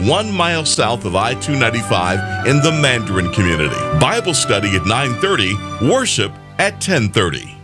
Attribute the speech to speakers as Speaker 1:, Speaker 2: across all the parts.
Speaker 1: 1 mile south of I-295 in the Mandarin community. Bible study at 9:30, worship at 10:30.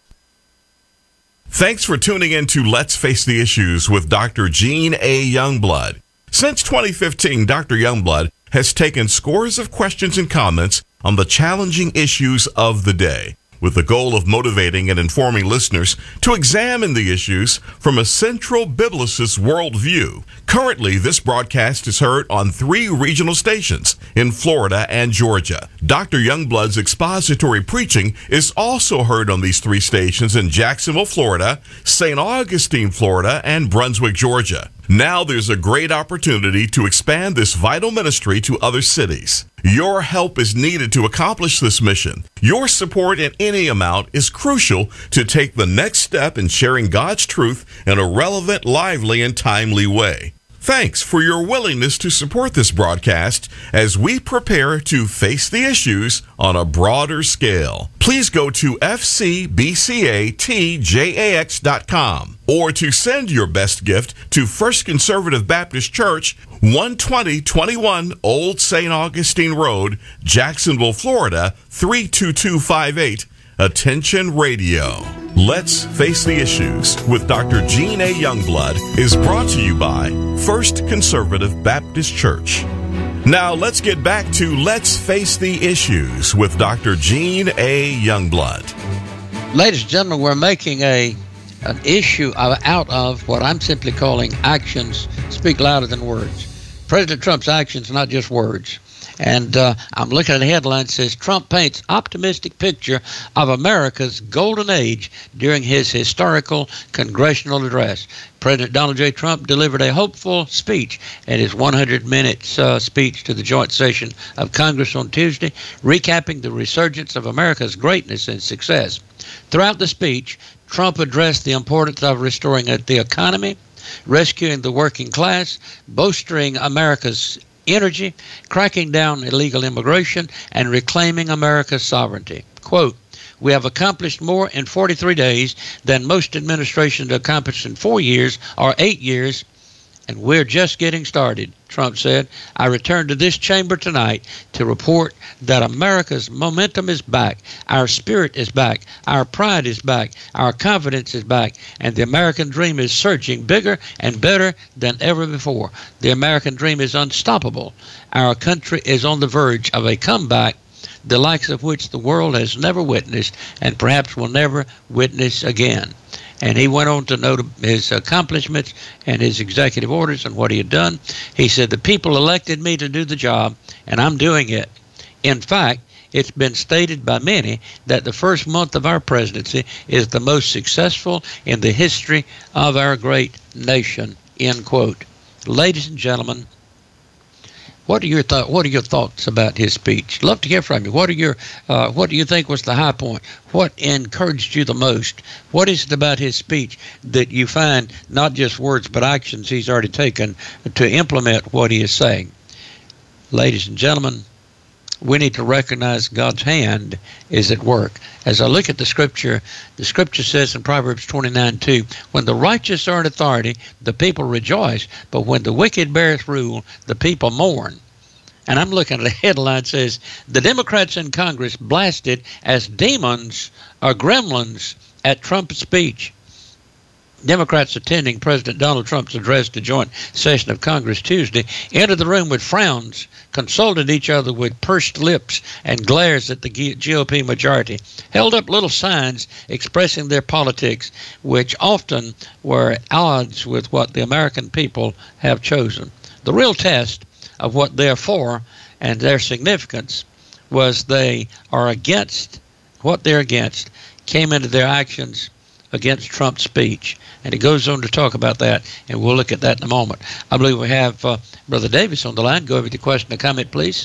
Speaker 1: Thanks for tuning in to Let's Face the Issues with Dr. Gene A. Youngblood. Since 2015, Dr. Youngblood has taken scores of questions and comments on the challenging issues of the day, with the goal of motivating and informing listeners to examine the issues from a central biblicist worldview. Currently, this broadcast is heard on 3 regional stations in Florida and Georgia. Dr. Youngblood's expository preaching is also heard on these 3 stations in Jacksonville, Florida, St. Augustine, Florida, and Brunswick, Georgia. Now there's a great opportunity to expand this vital ministry to other cities. Your help is needed to accomplish this mission. Your support in any amount is crucial to take the next step in sharing God's truth in a relevant, lively, and timely way. Thanks for your willingness to support this broadcast as we prepare to face the issues on a broader scale. Please go to fcbcatjax.com or to send your best gift to First Conservative Baptist Church, 12021 Old St. Augustine Road, Jacksonville, Florida, 32258. Attention Radio. Let's Face the Issues with Dr. Gene A. Youngblood is brought to you by First Conservative Baptist Church. Now let's get back to Let's Face the Issues with Dr. Gene A. Youngblood.
Speaker 2: Ladies and gentlemen, we're making an issue out of what I'm simply calling actions speak louder than words. President Trump's actions, not just words. And I'm looking at a headline that says, Trump paints optimistic picture of America's golden age during his historical congressional address. President Donald J. Trump delivered a hopeful speech at his 100-minute speech to the joint session of Congress on Tuesday, recapping the resurgence of America's greatness and success. Throughout the speech, Trump addressed the importance of restoring the economy, rescuing the working class, bolstering America's energy, cracking down illegal immigration, and reclaiming America's sovereignty. Quote, "We have accomplished more in 43 days than most administrations accomplished in 4 years or 8 years, and we're just getting started," Trump said. "I return to this chamber tonight to report that America's momentum is back, our spirit is back, our pride is back, our confidence is back, and the American dream is surging bigger and better than ever before. The American dream is unstoppable. Our country is on the verge of a comeback, the likes of which the world has never witnessed and perhaps will never witness again." And he went on to note his accomplishments and his executive orders and what he had done. He said, "The people elected me to do the job, and I'm doing it. In fact, it's been stated by many that the first month of our presidency is the most successful in the history of our great nation," end quote. Ladies and gentlemen, what are your thoughts about his speech? Love to hear from you. What do you think was the high point? What encouraged you the most? What is it about his speech that you find not just words but actions he's already taken to implement what he is saying? Ladies and gentlemen, we need to recognize God's hand is at work. As I look at the scripture says in Proverbs 29:2, "When the righteous are in authority, the people rejoice, but when the wicked beareth rule, the people mourn." And I'm looking at a headline that says, "The Democrats in Congress blasted as demons or gremlins at Trump's speech." Democrats attending President Donald Trump's address to joint session of Congress Tuesday entered the room with frowns, consulted each other with pursed lips and glares at the GOP majority, held up little signs expressing their politics, which often were at odds with what the American people have chosen. The real test of what they're for and their significance was they are against what they're against came into their actions against Trump's speech. And he goes on to talk about that, and we'll look at that in a moment. I believe we have Brother Davis on the line. Go over to question or comment, please.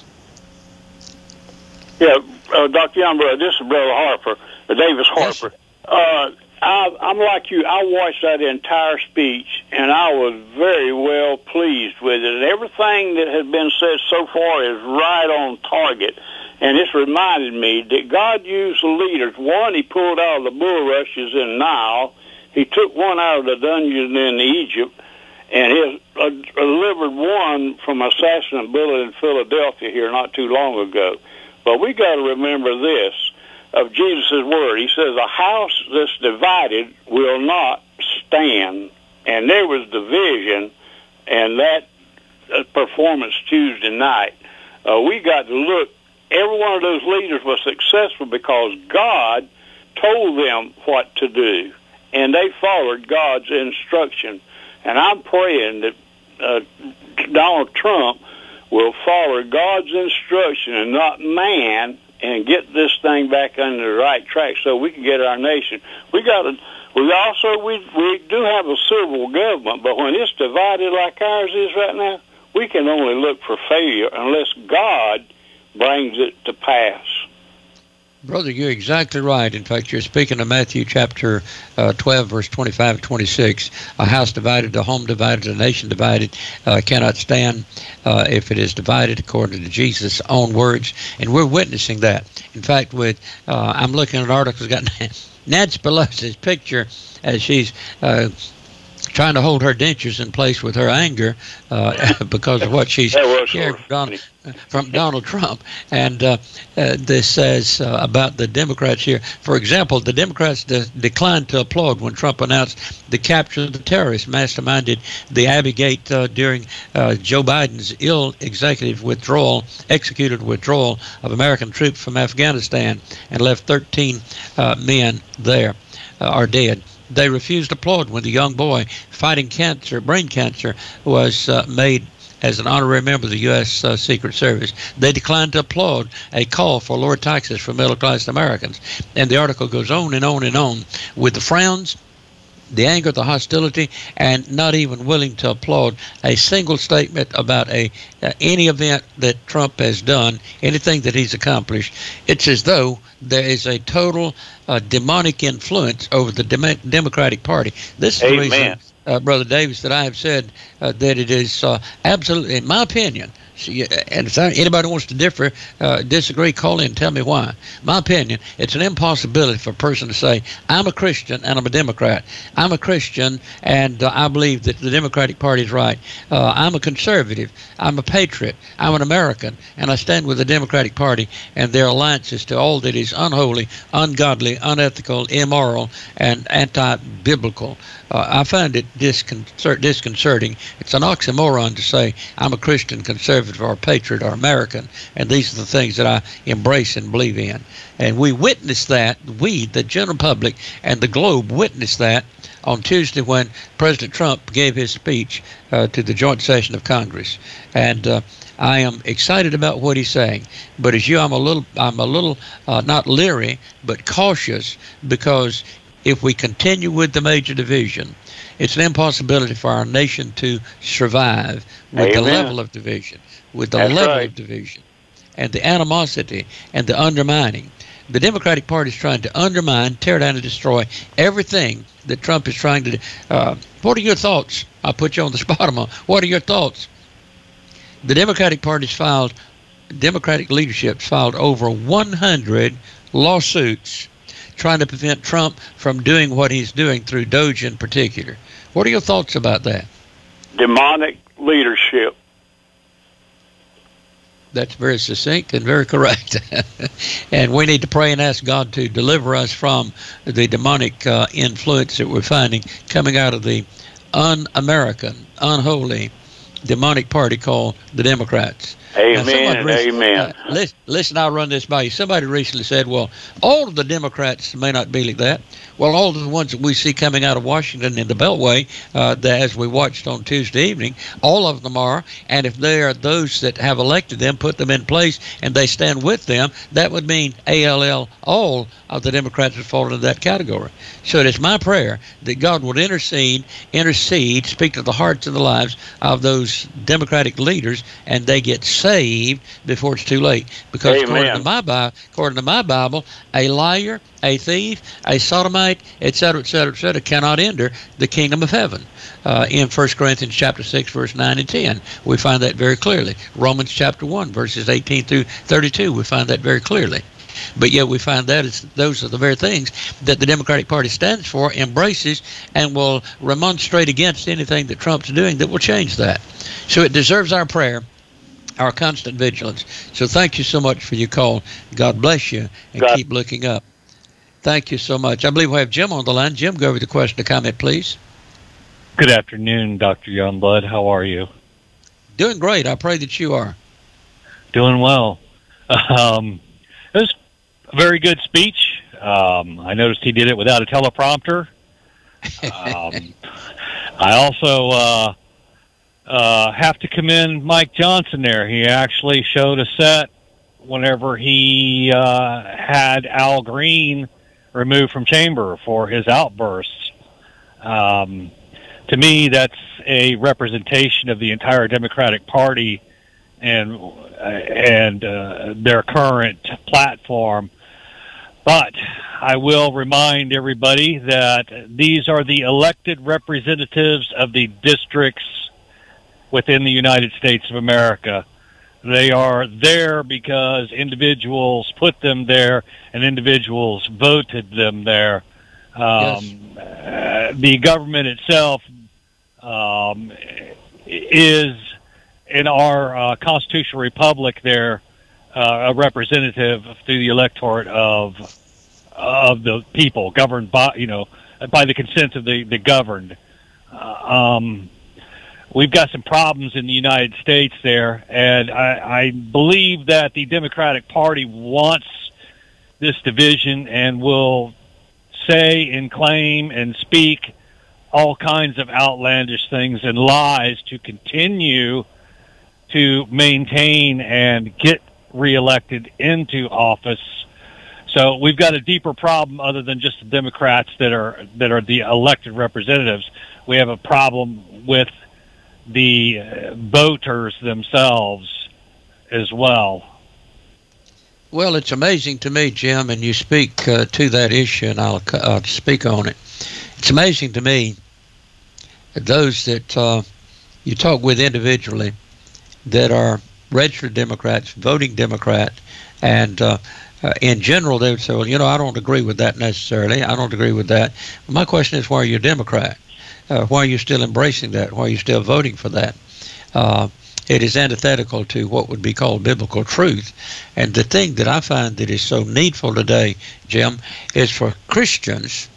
Speaker 3: Yeah, Dr. Youngblood, this is Brother Harper, Davis Harper. Yes. I'm like you. I watched that entire speech, and I was very well pleased with it. And everything that has been said so far is right on target. And it's reminded me that God used the leaders. One, he pulled out of the bulrushes in Nile. He took one out of the dungeon in Egypt. and he delivered one from assassinate bullet in Philadelphia here not too long ago. But we got to remember this of Jesus' word. He says, a house that's divided will not stand. And there was division in that performance Tuesday night. We got to look. Every one of those leaders was successful because God told them what to do, and they followed God's instruction. And I'm praying that Donald Trump will follow God's instruction and not man, and get this thing back on the right track so we can get our nation. We do have a civil government, but when it's divided like ours is right now, we can only look for failure unless God brings it to pass.
Speaker 2: Brother, you're exactly right. In fact, you're speaking of Matthew chapter 12, verse 25 and 26. A house divided, a home divided, a nation divided cannot stand if it is divided, according to Jesus' own words. And we're witnessing that. In fact, I'm looking at an article that's got Nancy Pelosi's picture as she's trying to hold her dentures in place with her anger because of what she's heard from Donald Trump. And this says about the Democrats here. For example, the Democrats declined to applaud when Trump announced the capture of the terrorists masterminded the Abbey Gate during Joe Biden's executed withdrawal of American troops from Afghanistan and left 13 men there are dead. They refused to applaud when the young boy fighting brain cancer, was made as an honorary member of the U.S. Secret Service. They declined to applaud a call for lower taxes for middle-class Americans. And the article goes on and on and on with the frowns, the anger, the hostility, and not even willing to applaud a single statement about any event that Trump has done, anything that he's accomplished. It's as though there is a total demonic influence over the Democratic Party. This is the reason, Brother Davis, that I have said that it is absolutely, in my opinion, and if anybody wants to disagree, call in and tell me why. My opinion, it's an impossibility for a person to say, I'm a Christian and I'm a Democrat. I'm a Christian and I believe that the Democratic Party is right. I'm a conservative. I'm a patriot. I'm an American. And I stand with the Democratic Party and their alliances to all that is unholy, ungodly, unethical, immoral, and anti-biblical. I find it disconcerting. It's an oxymoron to say I'm a Christian, conservative, or patriot, or American, and these are the things that I embrace and believe in. And we witnessed that, the general public and the globe witnessed that on Tuesday when President Trump gave his speech to the joint session of Congress. And I am excited about what he's saying, but as you, I'm a little not leery, but cautious, because if we continue with the major division, it's an impossibility for our nation to survive with the level of division, and the animosity and the undermining. The Democratic Party is trying to undermine, tear down, and destroy everything that Trump is trying to do. What are your thoughts? I'll put you on the spot. What are your thoughts? The Democratic leadership filed over 100 lawsuits trying to prevent Trump from doing what he's doing through DOJ in particular. What are your thoughts about that?
Speaker 3: Demonic leadership.
Speaker 2: That's very succinct and very correct. And we need to pray and ask God to deliver us from the demonic influence that we're finding coming out of the un-American, unholy, demonic party called the Democrats.
Speaker 3: Amen. Amen.
Speaker 2: Listen, I'll run this by you. Somebody recently said, well, all of the Democrats may not be like that. Well, all of the ones that we see coming out of Washington in the Beltway, as we watched on Tuesday evening, all of them are. And if they are those that have elected them, put them in place, and they stand with them, that would mean all of the Democrats would fall into that category. So it is my prayer that God would intercede, speak to the hearts and the lives of those Democratic leaders, and they get saved before it's too late. Because according to my Bible, a liar, a thief, a sodomite, etc., cannot enter the kingdom of heaven. In 1 Corinthians chapter 6, verse 9 and 10, we find that very clearly. Romans chapter 1, verses 18 through 32, we find that very clearly. But yet we find that those are the very things that the Democratic Party stands for, embraces, and will remonstrate against anything that Trump's doing that will change that. So it deserves our prayer, our constant vigilance. So thank you so much for your call. God bless you, and keep looking up. Thank you so much. I believe we have Jim on the line. Jim, go over the question or comment, please.
Speaker 4: Good afternoon, Dr. Youngblood. How are you?
Speaker 2: Doing great. I pray that you are.
Speaker 4: Doing well. It was a very good speech. I noticed he did it without a teleprompter. I also have to commend Mike Johnson there. He actually showed a set whenever he had Al Green removed from chamber for his outbursts. To me, that's a representation of the entire Democratic Party and their current platform. But I will remind everybody that these are the elected representatives of the districts within the United States of America. They are there because individuals put them there and individuals voted them there.
Speaker 2: Yes.
Speaker 4: The government itself is, in our constitutional republic, there a representative through the electorate of the people, governed by by the consent of the governed. We've got some problems in the United States there, and I believe that the Democratic Party wants this division and will say and claim and speak all kinds of outlandish things and lies to continue to maintain and get reelected into office. So we've got a deeper problem other than just the Democrats that are the elected representatives. We have a problem with the voters themselves as well.
Speaker 2: Well, it's amazing to me, Jim, and you speak to that issue, and I'll speak on it. It's amazing to me that those that you talk with individually that are registered Democrats, voting Democrat, and in general they would say, well, I don't agree with that necessarily. I don't agree with that. My question is, why are you a Democrat? Why are you still embracing that? Why are you still voting for that? It is antithetical to what would be called biblical truth. And the thing that I find that is so needful today, Jim, is for Christians,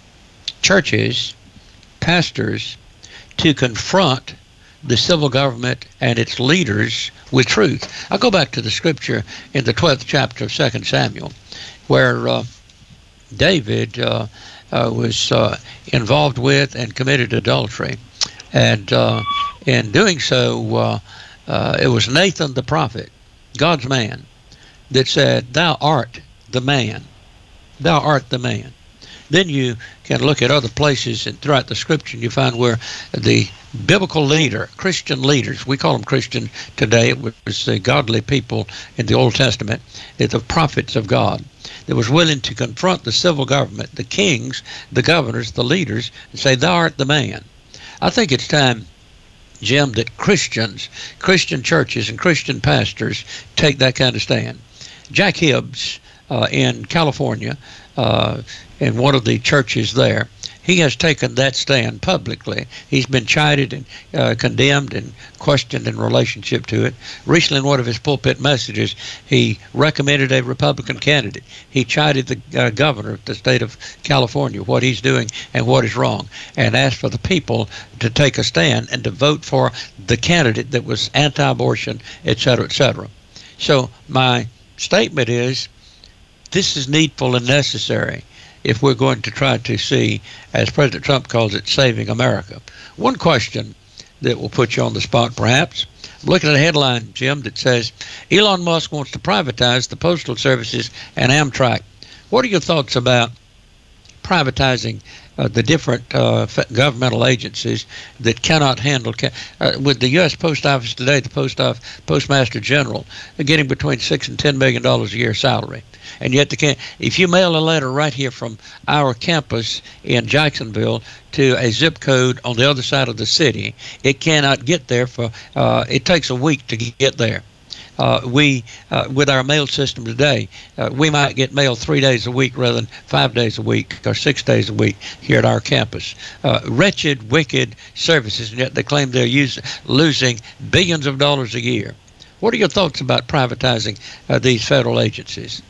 Speaker 2: churches, pastors, to confront the civil government and its leaders with truth. I go back to the scripture in the 12th chapter of 2 Samuel, where David was involved with and committed adultery. And in doing so, it was Nathan the prophet, God's man, that said, "Thou art the man. Thou art the man." Then you can look at other places and throughout the scripture, and you find where the biblical leader, Christian leaders, we call them Christian today, it was the godly people in the Old Testament, the prophets of God, that was willing to confront the civil government, the kings, the governors, the leaders, and say, "Thou art the man." I think it's time, Jim, that Christians, Christian churches, and Christian pastors take that kind of stand. Jack Hibbs in California, in one of the churches there, he has taken that stand publicly. He's been chided and condemned and questioned in relationship to it. Recently, in one of his pulpit messages, he recommended a Republican candidate. He chided the governor of the state of California, what he's doing and what is wrong, and asked for the people to take a stand and to vote for the candidate that was anti-abortion, et cetera, et cetera. So my statement is, this is needful and necessary if we're going to try to see, as President Trump calls it, saving America. One question that will put you on the spot, perhaps. I'm looking at a headline, Jim, that says, Elon Musk wants to privatize the postal services and Amtrak. What are your thoughts about privatizing the different governmental agencies that cannot handle with the U.S. Post Office today, the Postmaster General, they're getting between $6 and $10 million a year salary, and yet they can't. If you mail a letter right here from our campus in Jacksonville to a zip code on the other side of the city, it cannot get there for. It takes a week to get there. we with our mail system today, we might get mail 3 days a week rather than 5 days a week or 6 days a week here at our campus. Wretched, wicked services, and yet they claim they're losing billions of dollars a year. What are your thoughts about privatizing these federal agencies?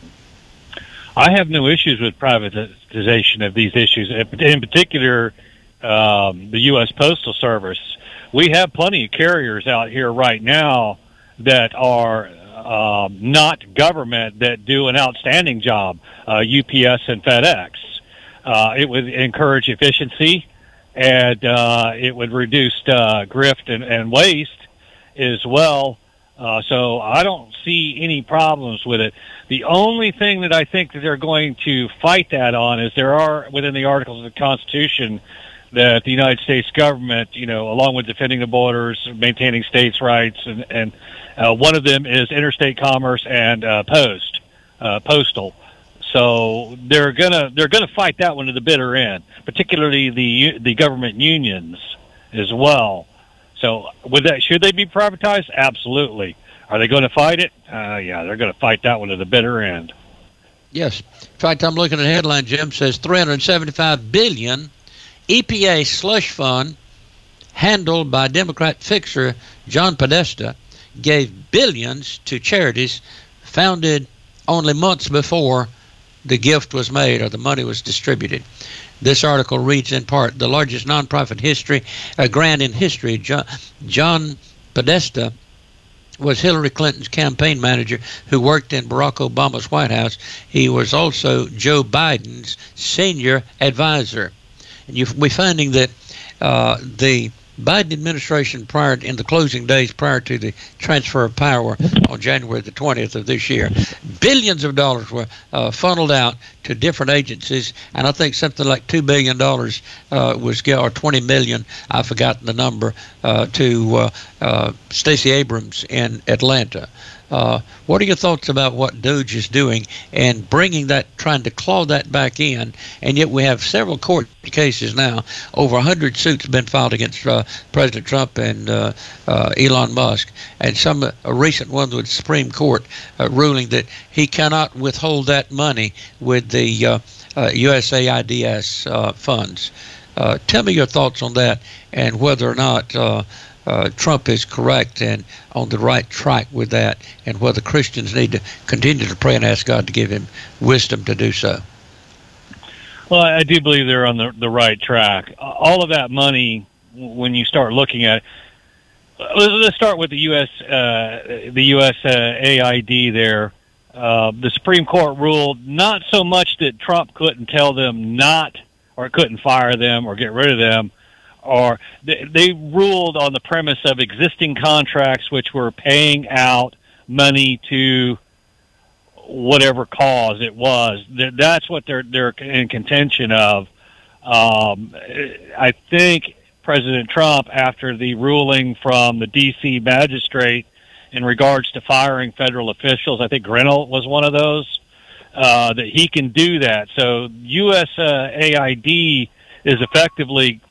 Speaker 4: I have no issues with privatization of these issues, in particular the U.S. Postal Service. We have plenty of carriers out here right now that are not government that do an outstanding job, UPS and FedEx. It would encourage efficiency, and it would reduce grift and waste as well. So I don't see any problems with it. The only thing that I think that they're going to fight that on is there are, within the Articles of the Constitution, that the United States government, along with defending the borders, maintaining states' rights, and one of them is interstate commerce and postal. So they're gonna fight that one to the bitter end, particularly the government unions as well. So should they be privatized? Absolutely. Are they going to fight it? Yeah, they're going to fight that one to the bitter end.
Speaker 2: Yes. In fact, I'm looking at a headline, Jim, says $375 billion EPA slush fund handled by Democrat fixer John Podesta gave billions to charities founded only months before the gift was made or the money was distributed. This article reads in part, the largest nonprofit grant in history. John Podesta was Hillary Clinton's campaign manager who worked in Barack Obama's White House. He was also Joe Biden's senior advisor. And we're finding that the Biden administration, in the closing days prior to the transfer of power on January the 20th of this year, billions of dollars were funneled out to different agencies, and I think something like $2 billion was, or 20 million, I've forgotten the number, to Stacey Abrams in Atlanta. What are your thoughts about what DOJ is doing and trying to claw that back in? And yet we have several court cases now. Over 100 suits have been filed against President Trump and Elon Musk, and a recent one with the Supreme Court ruling that he cannot withhold that money with the USAIDs funds. Tell me your thoughts on that and whether or not Trump is correct and on the right track with that, and whether Christians need to continue to pray and ask God to give him wisdom to do so.
Speaker 4: Well, I do believe they're on the right track. All of that money, when you start looking at it, let's start with the USAID there. The Supreme Court ruled not so much that Trump couldn't tell them or couldn't fire them or get rid of them, or they ruled on the premise of existing contracts which were paying out money to whatever cause it was. That's what they're in contention of. I think President Trump, after the ruling from the D.C. magistrate in regards to firing federal officials, I think Grinnell was one of those, that he can do that. So USAID is effectively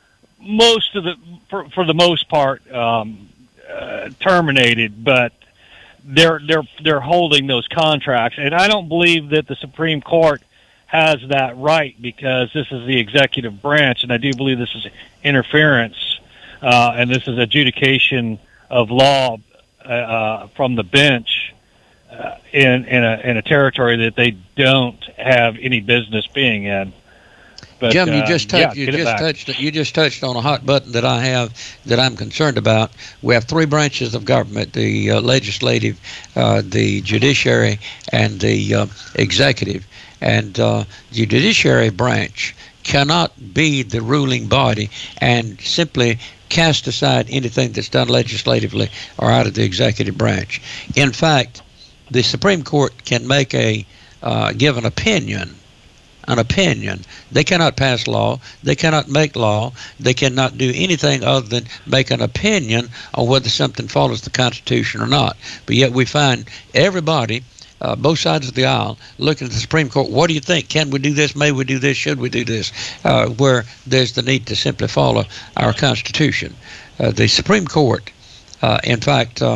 Speaker 4: for the most part terminated, but they're holding those contracts, and I don't believe that the Supreme Court has that right, because this is the executive branch, and I do believe this is interference, and this is adjudication of law from the bench in a territory that they don't have any business being in. But,
Speaker 2: Jim, you just touched on a hot button that I'm concerned about. We have three branches of government: the legislative, the judiciary, and the executive. And the judiciary branch cannot be the ruling body and simply cast aside anything that's done legislatively or out of the executive branch. In fact, the Supreme Court can make give an opinion. They cannot pass law. They cannot make law. They cannot do anything other than make an opinion on whether something follows the Constitution or not. But yet we find everybody, both sides of the aisle, looking at the Supreme Court. What do you think? Can we do this? May we do this? Should we do this? Where there's the need to simply follow our Constitution. The Supreme Court, in fact,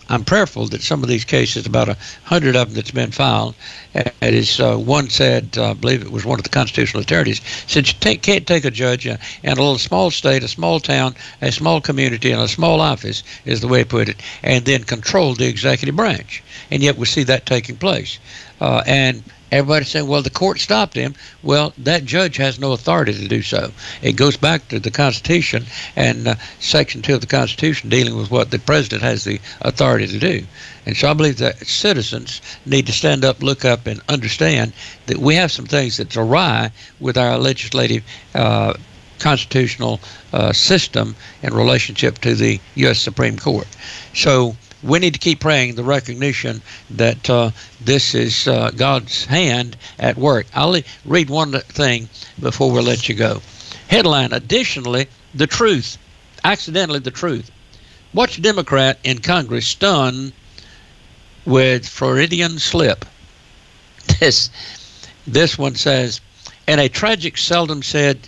Speaker 2: I'm prayerful that some of these cases, about 100 of them that's been filed, and one said, I believe it was one of the constitutional attorneys, said you can't take a judge in a little small state, a small town, a small community, and a small office, is the way he put it, and then control the executive branch. And yet we see that taking place. And everybody's saying, well, the court stopped him. Well, that judge has no authority to do so. It goes back to the Constitution and Section 2 of the Constitution dealing with what the president has the authority to do. And so I believe that citizens need to stand up, look up, and understand that we have some things that's awry with our legislative constitutional system in relationship to the U.S. Supreme Court. So we need to keep praying the recognition that this is God's hand at work. I'll read one thing before we let you go. Headline, additionally, the truth. Accidentally, the truth. Watch Democrat in Congress stunned with Freudian slip. This one says, in a tragic seldom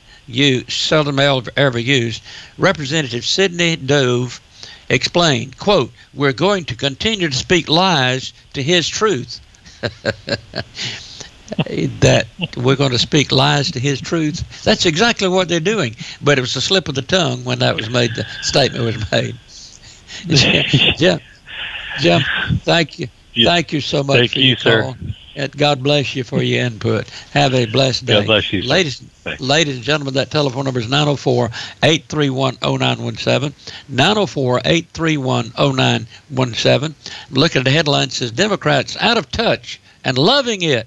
Speaker 2: ever used, Representative Sidney Dove explained, quote, we're going to continue to speak lies to his truth. That we're going to speak lies to his truth. That's exactly what they're doing. But it was a slip of the tongue when that was made, the statement was made. Jim, thank you. Thank you so much
Speaker 4: thank
Speaker 2: for
Speaker 4: you,
Speaker 2: your call.
Speaker 4: sir.
Speaker 2: And God bless you for your input. Have a blessed day.
Speaker 4: God bless you, sir.
Speaker 2: Ladies and gentlemen, that telephone number is 904-831-0917. 904-831-0917. Look at the headline. It says, Democrats out of touch and loving it.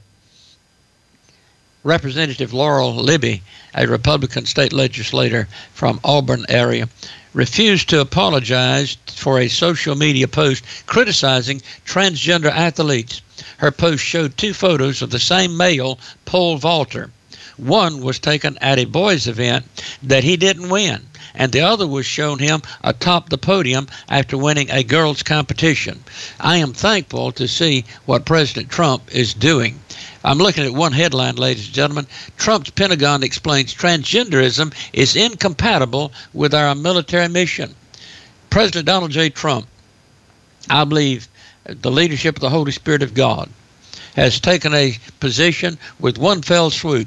Speaker 2: Representative Laurel Libby, a Republican state legislator from Auburn area, refused to apologize for a social media post criticizing transgender athletes. Her post showed two photos of the same male pole vaulter. One was taken at a boys' event that he didn't win, and the other was shown him atop the podium after winning a girls' competition. I am thankful to see what President Trump is doing. I'm looking at one headline, ladies and gentlemen. Trump's Pentagon explains transgenderism is incompatible with our military mission. President Donald J. Trump, I believe the leadership of the Holy Spirit of God, has taken a position with one fell swoop.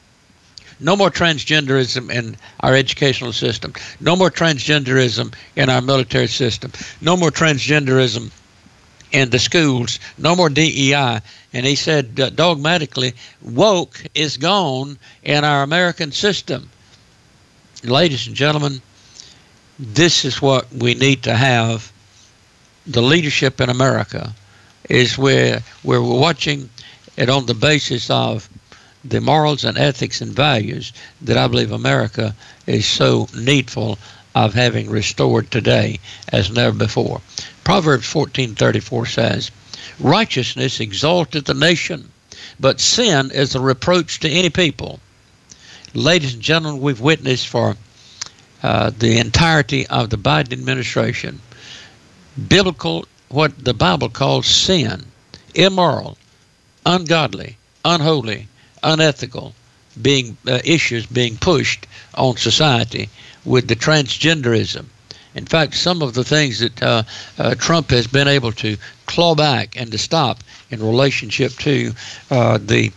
Speaker 2: No more transgenderism in our educational system. No more transgenderism in our military system. No more transgenderism in the schools. No more DEI. And he said dogmatically, woke is gone in our American system. Ladies and gentlemen, this is what we need to have. The leadership in America is where we're watching it on the basis of the morals and ethics and values that I believe America is so needful of having restored today as never before. Proverbs 14:34 says, righteousness exalteth the nation, but sin is a reproach to any people. Ladies and gentlemen, we've witnessed for the entirety of the Biden administration biblical, what the Bible calls sin, immoral, ungodly, unholy, unethical issues being pushed on society with the transgenderism. In fact, some of the things that Trump has been able to claw back and to stop in relationship to the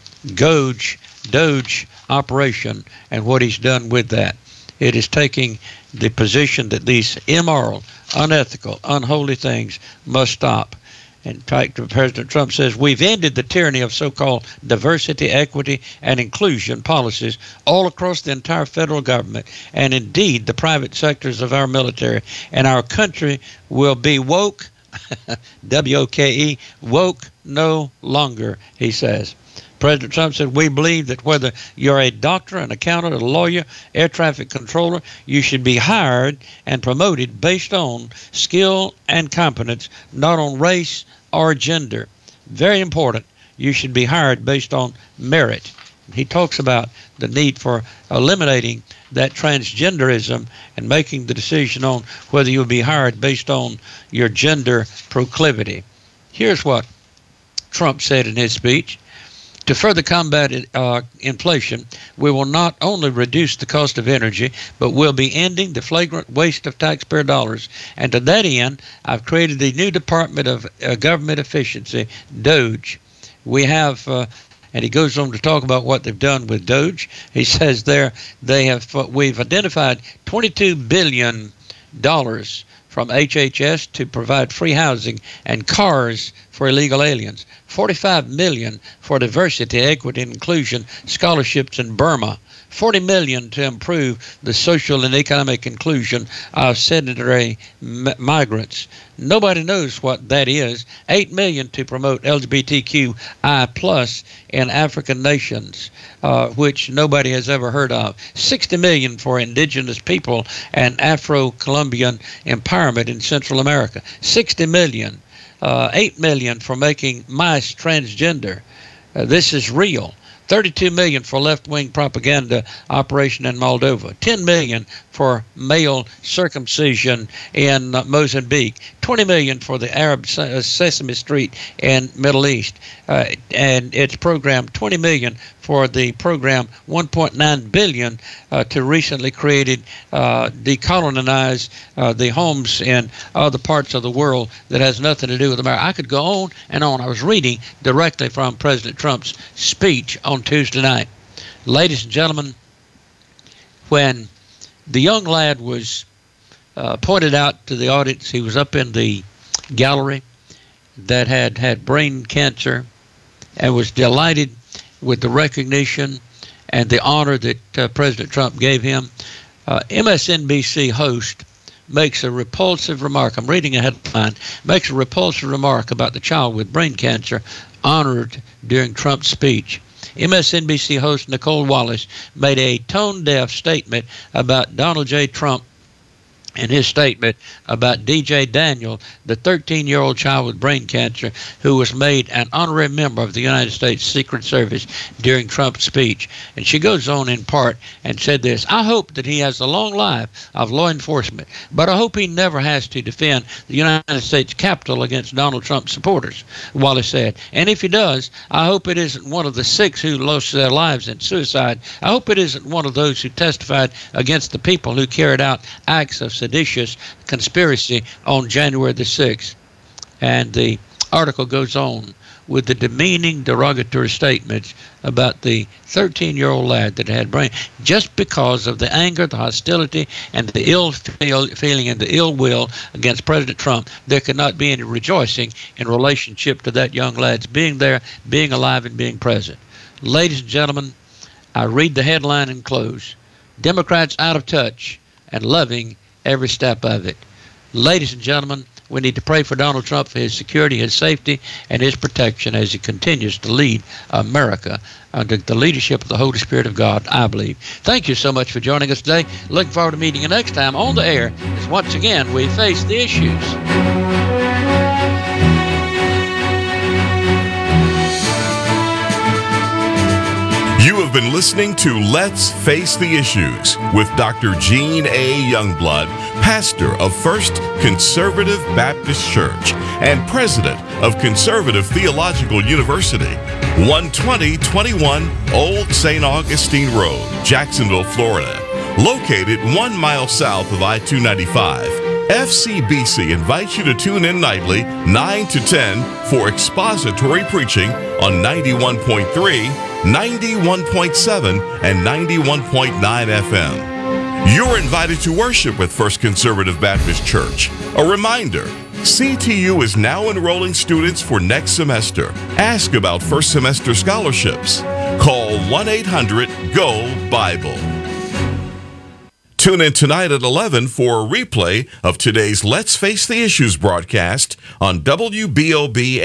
Speaker 2: Doge operation and what he's done with that. It is taking the position that these immoral, unethical, unholy things must stop. In fact, President Trump says, we've ended the tyranny of so-called diversity, equity, and inclusion policies all across the entire federal government, and indeed the private sectors of our military, and our country will be woke, W-O-K-E, woke no longer, he says. President Trump said, we believe that whether you're a doctor, an accountant, a lawyer, air traffic controller, you should be hired and promoted based on skill and competence, not on race or gender. Very important. You should be hired based on merit. He talks about the need for eliminating that transgenderism and making the decision on whether you'll be hired based on your gender proclivity. Here's what Trump said in his speech. To further combat inflation, we will not only reduce the cost of energy, but we'll be ending the flagrant waste of taxpayer dollars. And to that end, I've created the new Department of Government Efficiency, DOGE. We have, and he goes on to talk about what they've done with DOGE. He says there we've identified $22 billion from HHS to provide free housing and cars for illegal aliens, $45 million for diversity, equity, and inclusion scholarships in Burma, $40 million to improve the social and economic inclusion of sedentary migrants. Nobody knows what that is. $8 million to promote LGBTQI+ in African nations, which nobody has ever heard of. $60 million for indigenous people and Afro-Colombian empowerment in Central America. $60 million. $8 million for making mice transgender. This is real. $32 million for left-wing propaganda operation in Moldova. $10 million for male circumcision in Mozambique. $20 million for the Arab Sesame Street in Middle East, and its program. $20 million for the program. $1.9 billion to recently created decolonize the homes in other parts of the world that has nothing to do with America. I could go on and on. I was reading directly from President Trump's speech on Tuesday night. Ladies and gentlemen, when the young lad was pointed out to the audience, he was up in the gallery, that had brain cancer, and was delighted with the recognition and the honor that President Trump gave him. MSNBC host makes a repulsive remark. I'm reading a headline. Makes a repulsive remark about the child with brain cancer honored during Trump's speech. MSNBC host Nicole Wallace made a tone-deaf statement about Donald J. Trump in his statement about DJ Daniel, the 13-year-old child with brain cancer who was made an honorary member of the United States Secret Service during Trump's speech. And she goes on in part and said this: I hope that he has a long life of law enforcement, but I hope he never has to defend the United States Capitol against Donald Trump supporters, Wallace said. And if he does, I hope it isn't one of the 6 who lost their lives in suicide. I hope it isn't one of those who testified against the people who carried out acts of seditious conspiracy on January the 6th. And the article goes on with the demeaning, derogatory statements about the 13-year-old lad that had brain, just because of the anger, the hostility, and the ill feeling and the ill will against President Trump. There could not be any rejoicing in relationship to that young lad's being there, being alive, and being present. Ladies and gentlemen, I read the headline and close. Democrats out of touch and loving every step of it. Ladies and gentlemen, we need to pray for Donald Trump, for his security, his safety, and his protection as he continues to lead America under the leadership of the Holy Spirit of God, I believe. Thank you so much for joining us today. Looking forward to meeting you next time on the air as once again we face the issues.
Speaker 1: You have been listening to Let's Face the Issues with Dr. Gene A. Youngblood, pastor of First Conservative Baptist Church and president of Conservative Theological University, 12021 Old St. Augustine Road, Jacksonville, Florida. Located 1 mile south of I-295, FCBC invites you to tune in nightly 9 to 10 for expository preaching on 91.3, 91.7, and 91.9 FM. You're invited to worship with First Conservative Baptist Church. A reminder, CTU is now enrolling students for next semester. Ask about first semester scholarships. Call 1-800-GO-BIBLE. Tune in tonight at 11 for a replay of today's Let's Face the Issues broadcast on WBOB